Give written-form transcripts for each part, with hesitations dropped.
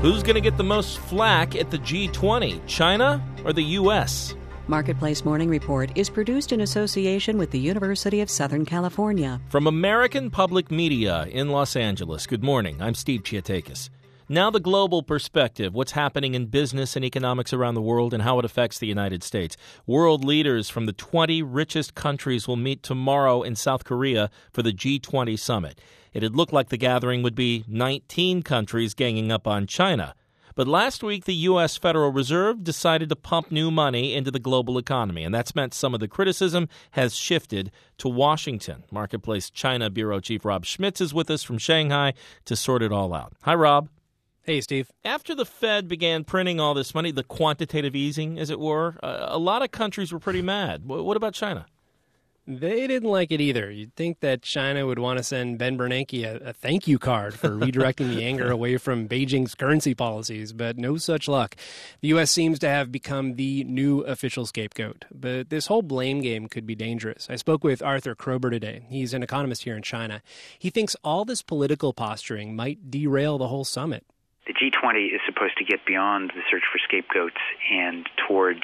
Who's going to get the most flack at the G20, China or the U.S.? Marketplace Morning Report is produced in association with the University of Southern California. From American Public Media in Los Angeles, good morning. I'm Steve Chiatakis. Now the global perspective, what's happening in business and economics around the world and how it affects the United States. World leaders from the 20 richest countries will meet tomorrow in South Korea for the G20 summit. It had looked like the gathering would be 19 countries ganging up on China. But last week, the U.S. Federal Reserve decided to pump new money into the global economy, and that's meant some of the criticism has shifted to Washington. Marketplace China Bureau Chief Rob Schmitz is with us from Shanghai to sort it all out. Hi, Rob. Hey, Steve. After the Fed began printing all this money, the quantitative easing, as it were, a lot of countries were pretty mad. What about China? They didn't like it either. You'd think that China would want to send Ben Bernanke a thank you card for redirecting the anger away from Beijing's currency policies, but no such luck. The U.S. seems to have become the new official scapegoat. But this whole blame game could be dangerous. I spoke with Arthur Kroeber today. He's an economist here in China. He thinks all this political posturing might derail the whole summit. The G20 is supposed to get beyond the search for scapegoats and towards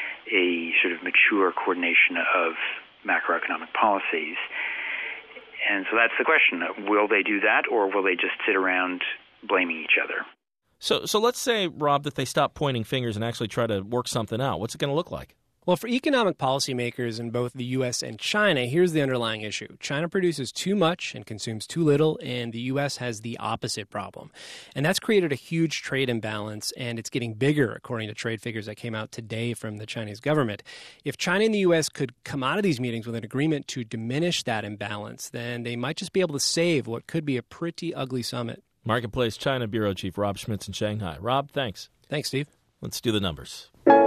a sort of mature coordination of macroeconomic policies. And so that's the question. Will they do that, or will they just sit around blaming each other? So let's say, Rob, that they stop pointing fingers and actually try to work something out. What's it going to look like? Well, for economic policymakers in both the U.S. and China, here's the underlying issue. China produces too much and consumes too little, and the U.S. has the opposite problem. And that's created a huge trade imbalance, and it's getting bigger, according to trade figures that came out today from the Chinese government. If China and the U.S. could come out of these meetings with an agreement to diminish that imbalance, then they might just be able to save what could be a pretty ugly summit. Marketplace China Bureau Chief Rob Schmitz in Shanghai. Rob, thanks. Thanks, Steve. Let's do the numbers.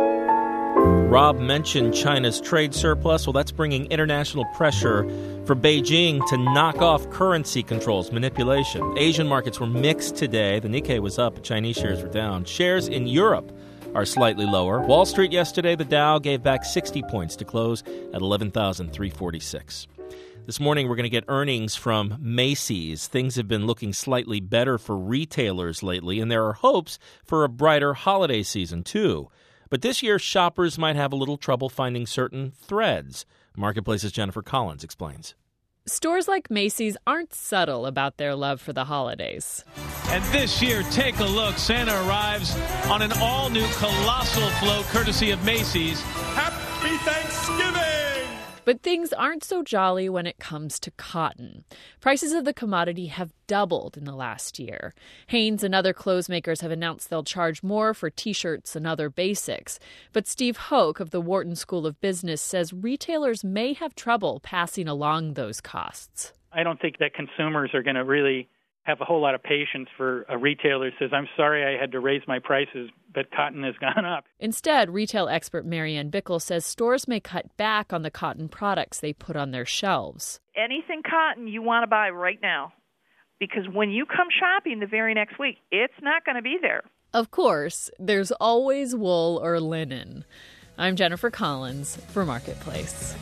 Rob mentioned China's trade surplus. Well, that's bringing international pressure for Beijing to knock off currency controls, manipulation. Asian markets were mixed today. The Nikkei was up, but Chinese shares were down. Shares in Europe are slightly lower. Wall Street yesterday, the Dow gave back 60 points to close at 11,346. This morning, we're going to get earnings from Macy's. Things have been looking slightly better for retailers lately, and there are hopes for a brighter holiday season, too. But this year, shoppers might have a little trouble finding certain threads. Marketplace's Jennifer Collins explains. Stores like Macy's aren't subtle about their love for the holidays. And this year, take a look. Santa arrives on an all-new colossal float courtesy of Macy's. Happy Thanksgiving! But things aren't so jolly when it comes to cotton. Prices of the commodity have doubled in the last year. Hanes and other clothes makers have announced they'll charge more for T-shirts and other basics. But Steve Hoke of the Wharton School of Business says retailers may have trouble passing along those costs. I don't think that consumers are going to really have a whole lot of patience for a retailer who says, I'm sorry I had to raise my prices, but cotton has gone up. Instead, retail expert Marianne Bickel says stores may cut back on the cotton products they put on their shelves. Anything cotton you want to buy right now, because when you come shopping the very next week, it's not going to be there. Of course, there's always wool or linen. I'm Jennifer Collins for Marketplace.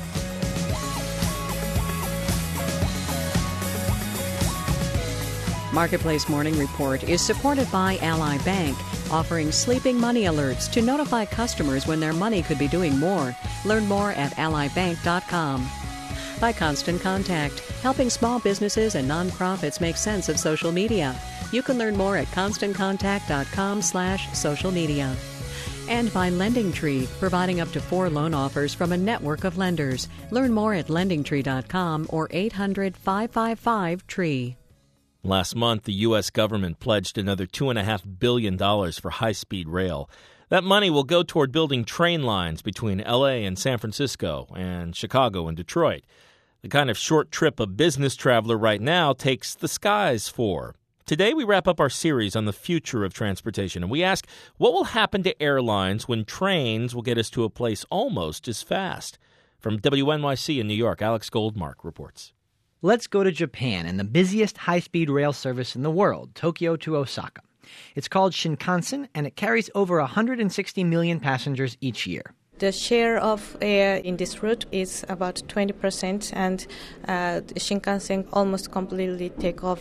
Marketplace Morning Report is supported by Ally Bank, offering sleeping money alerts to notify customers when their money could be doing more. Learn more at allybank.com. By Constant Contact, helping small businesses and nonprofits make sense of social media. You can learn more at constantcontact.com/social media. And by LendingTree, providing up to 4 loan offers from a network of lenders. Learn more at lendingtree.com or 800-555-TREE. Last month, the U.S. government pledged another $2.5 billion for high-speed rail. That money will go toward building train lines between L.A. and San Francisco and Chicago and Detroit. The kind of short trip a business traveler right now takes the skies for. Today, we wrap up our series on the future of transportation, and we ask what will happen to airlines when trains will get us to a place almost as fast. From WNYC in New York, Alex Goldmark reports. Let's go to Japan and the busiest high-speed rail service in the world, Tokyo to Osaka. It's called Shinkansen, and it carries over 160 million passengers each year. The share of air in this route is about 20%, and Shinkansen almost completely take over.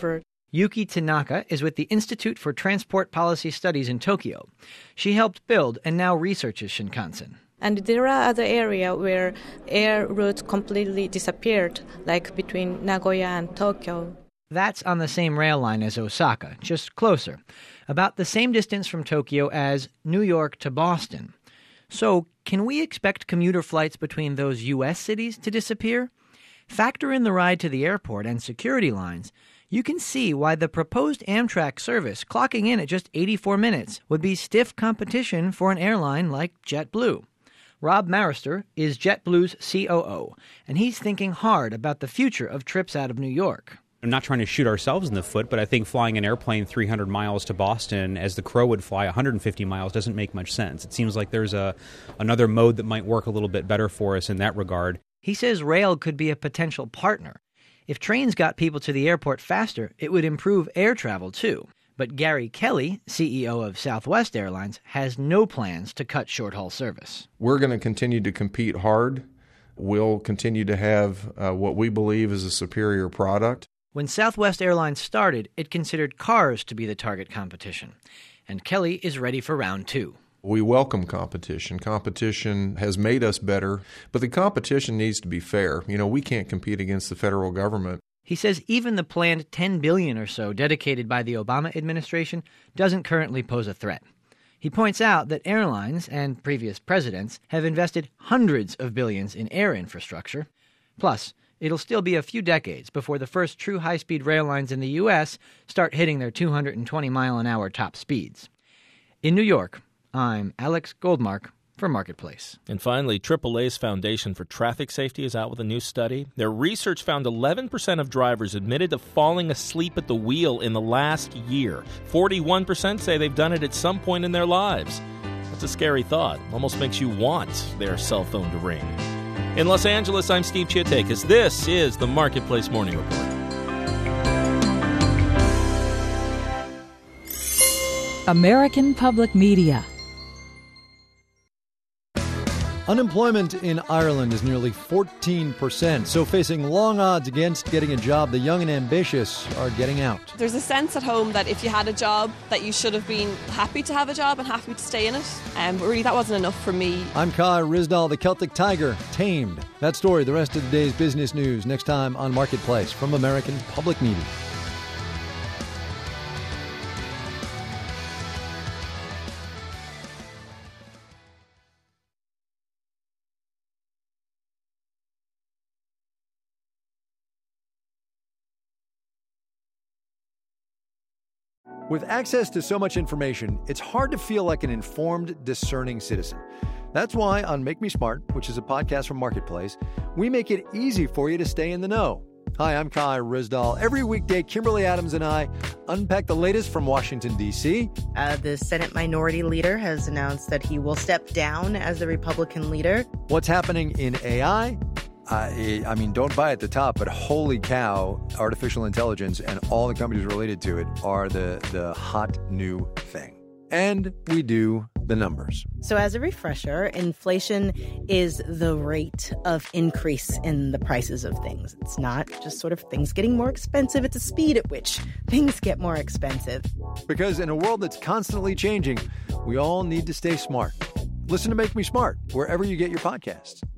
Yuki Tanaka is with the Institute for Transport Policy Studies in Tokyo. She helped build and now researches Shinkansen. And there are other areas where air routes completely disappeared, like between Nagoya and Tokyo. That's on the same rail line as Osaka, just closer, about the same distance from Tokyo as New York to Boston. So, can we expect commuter flights between those U.S. cities to disappear? Factor in the ride to the airport and security lines. You can see why the proposed Amtrak service, clocking in at just 84 minutes, would be stiff competition for an airline like JetBlue. Rob Marister is JetBlue's COO, and he's thinking hard about the future of trips out of New York. I'm not trying to shoot ourselves in the foot, but I think flying an airplane 300 miles to Boston as the Crow would fly 150 miles doesn't make much sense. It seems like there's another mode that might work a little bit better for us in that regard. He says rail could be a potential partner. If trains got people to the airport faster, it would improve air travel too. But Gary Kelly, CEO of Southwest Airlines, has no plans to cut short-haul service. We're going to continue to compete hard. We'll continue to have what we believe is a superior product. When Southwest Airlines started, it considered cars to be the target competition. And Kelly is ready for round two. We welcome competition. Competition has made us better, but the competition needs to be fair. We can't compete against the federal government. He says even the planned $10 billion or so dedicated by the Obama administration doesn't currently pose a threat. He points out that airlines and previous presidents have invested hundreds of billions in air infrastructure. Plus, it'll still be a few decades before the first true high-speed rail lines in the U.S. start hitting their 220-mile-an-hour top speeds. In New York, I'm Alex Goldmark for Marketplace. And finally, AAA's Foundation for Traffic Safety is out with a new study. Their research found 11% of drivers admitted to falling asleep at the wheel in the last year. 41% say they've done it at some point in their lives. That's a scary thought. Almost makes you want their cell phone to ring. In Los Angeles, I'm Steve Chiatakis. This is the Marketplace Morning Report. American Public Media. Unemployment in Ireland is nearly 14%, so facing long odds against getting a job, the young and ambitious are getting out. There's a sense at home that if you had a job, that you should have been happy to have a job and happy to stay in it. But really, that wasn't enough for me. I'm Kai Rizdal, the Celtic Tiger, tamed. That story, the rest of the day's business news, next time on Marketplace from American Public Media. With access to so much information, it's hard to feel like an informed, discerning citizen. That's why on Make Me Smart, which is a podcast from Marketplace, we make it easy for you to stay in the know. Hi, I'm Kai Rizdal. Every weekday, Kimberly Adams and I unpack the latest from Washington, D.C. The Senate Minority Leader has announced that he will step down as the Republican leader. What's happening in AI? I mean, don't buy at the top, but holy cow, artificial intelligence and all the companies related to it are the hot new thing. And we do the numbers. So as a refresher, inflation is the rate of increase in the prices of things. It's not just sort of things getting more expensive. It's the speed at which things get more expensive. Because in a world that's constantly changing, we all need to stay smart. Listen to Make Me Smart wherever you get your podcasts.